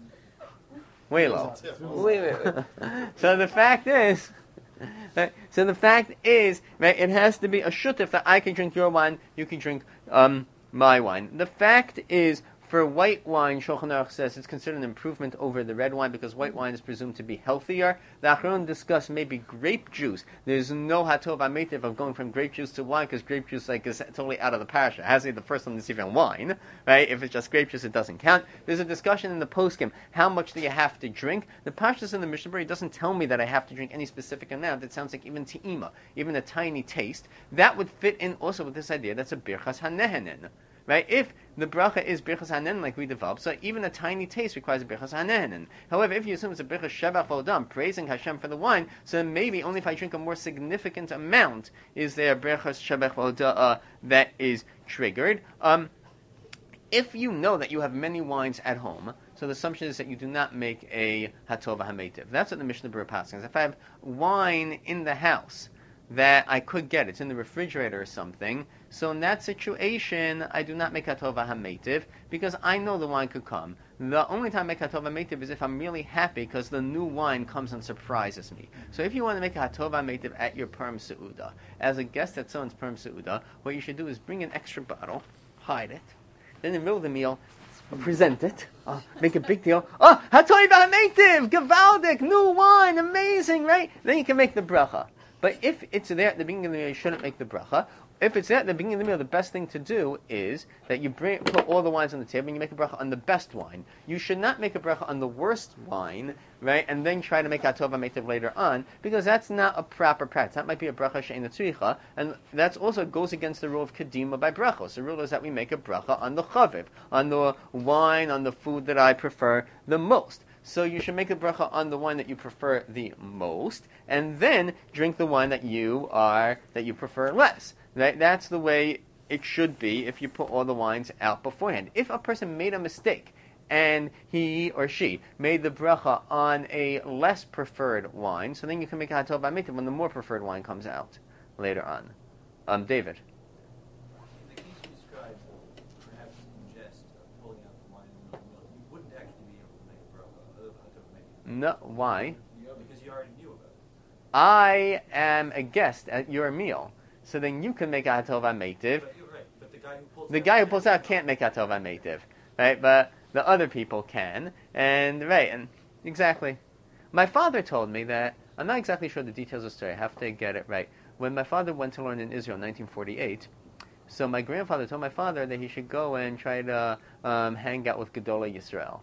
Way low. Wait, wait, wait. So the fact is, right, so the fact is, right, it has to be a shutif that I can drink your wine, you can drink um, my wine. The fact is, for white wine, Shulchan Aruch says it's considered an improvement over the red wine because white wine is presumed to be healthier. The Achronim discuss maybe grape juice. There's no hatov ha'meitiv of going from grape juice to wine because grape juice like is totally out of the parasha. It has to be the first one that's even wine, right? If it's just grape juice, it doesn't count. There's a discussion in the poskim. How much do you have to drink? The pashtus in the Mishnah Berurah doesn't tell me that I have to drink any specific amount. It sounds like even te'ima, even a tiny taste. That would fit in also with this idea that's a birchas hanehenin. Right? If the bracha is birchas hanen, like we developed, so even a tiny taste requires a birchas hanen. However, if you assume it's a birchas shebach v'odam, praising Hashem for the wine, so then maybe only if I drink a more significant amount is there a birchas shebach v'odam uh, that is triggered. Um, if you know that you have many wines at home, so the assumption is that you do not make a hatov ha'meitiv. That's what the Mishnah Berurah passes. If I have wine in the house that I could get, it's in the refrigerator or something, so in that situation, I do not make hatov ha'meitiv because I know the wine could come. The only time I make hatov ha'meitiv is if I'm really happy because the new wine comes and surprises me. So if you want to make a hatov ha'meitiv at your Purim Seudah, as a guest at someone's Purim Seudah, what you should do is bring an extra bottle, hide it, then in the middle of the meal, present it, uh, make a big deal. Oh, hatov ha'meitiv, gewaldik, new wine, amazing, right? Then you can make the bracha. But if it's there at the beginning of the meal, you shouldn't make the bracha. If it's there at the beginning of the meal, the best thing to do is that you bring, put all the wines on the table and you make a bracha on the best wine. You should not make a bracha on the worst wine, right, and then try to make hatov ha'meitiv later on, because that's not a proper practice. That might be a bracha she'eina tzricha, and that also goes against the rule of kedima by brachos. The rule is that we make a bracha on the chaviv, on the wine, on the food that I prefer the most. So you should make a bracha on the wine that you prefer the most, and then drink the wine that you are that you prefer less. Right? That's the way it should be if you put all the wines out beforehand. If a person made a mistake and he or she made the bracha on a less preferred wine, so then you can make a hatov ha'meitiv when the more preferred wine comes out later on. Um, David. In the case you described, perhaps in jest, of pulling out the wine in the middle, you wouldn't actually be able to make a bracha of hatov ha'meitiv. No, why? You know, because you already knew about it. I am a guest at your meal. So then you can make a hatov ha'meitiv. But you're right. But the guy who pulls The out guy who pulls out can't make hatov ha'meitiv, right? But the other people can, and right, and exactly. My father told me that I'm not exactly sure the details of the story. I have to get it right. When my father went to learn in Israel in nineteen forty-eight, so my grandfather told my father that he should go and try to um, hang out with Gedolei Yisrael.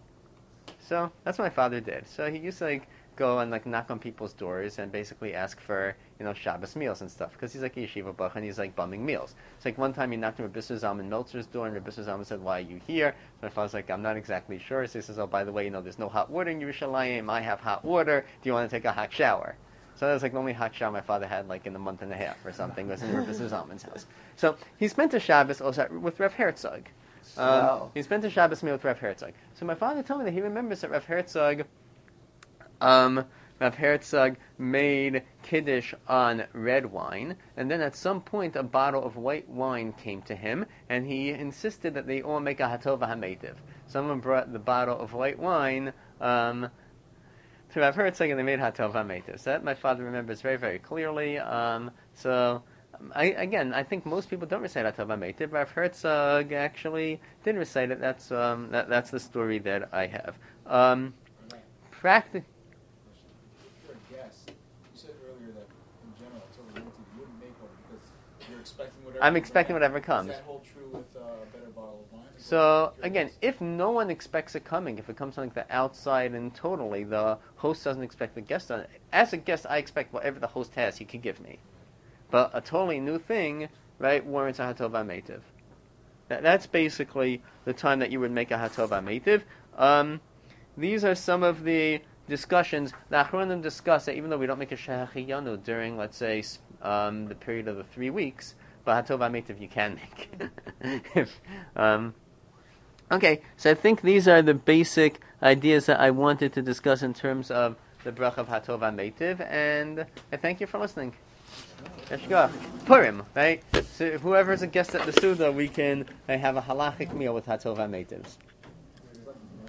So that's what my father did. So he used to like go and like knock on people's doors and basically ask for, you know, Shabbos meals and stuff, because he's like a yeshiva bach and he's like bumming meals. It's like one time he knocked on Rabbi Zalman Meltzer's door and Rabbi Zalman said, "Why are you here?" So my father's like, "I'm not exactly sure." So he says, "Oh, by the way, you know, there's no hot water in Yerushalayim. I have hot water. Do you want to take a hot shower?" So that was like the only hot shower my father had like in a month and a half or something. Was in Rabbi Zalman's house. So he spent a Shabbos also with Rav Herzog. Um, Wow. He spent a Shabbos meal with Rav Herzog. So my father told me that he remembers that Rav Herzog, um, Rav Herzog made kiddush on red wine, and then at some point a bottle of white wine came to him, and he insisted that they all make a hatov ha'meitiv. Someone brought the bottle of white wine um, to Rav Herzog, and they made hatov ha'meitiv. So that my father remembers very, very clearly. Um, so. I, again, I think most people don't recite hatov ha'meitiv. Rav Herzog actually did recite it. That's um, that, that's the story that I have. Um, practi- If you're a guest, you said earlier that in general, hatov ha'meitiv, you wouldn't make one because you're expecting whatever. I'm expecting whatever comes. Does that hold true with uh, a better bottle of wine? So again, if no one expects it coming, if it comes from like the outside and totally the host doesn't expect the guest on it, as a guest I expect whatever the host has he can give me. But a totally new thing, right, warrants a hatov ha'meitiv. That, that's basically the time that you would make a hatov ha'meitiv. Um, these are some of the discussions. The Achronim discuss that even though we don't make a shehachiyanu during, let's say, um, the period of the three weeks, but hatov ha'meitiv you can make. if, um, Okay, so I think these are the basic ideas that I wanted to discuss in terms of the bracha of Hatov HaMeitiv, and I thank you for listening. Yeshua. Purim, right? So whoever is a guest at the Suda, we can uh, have a halachic meal with Hatov HaMeitivs.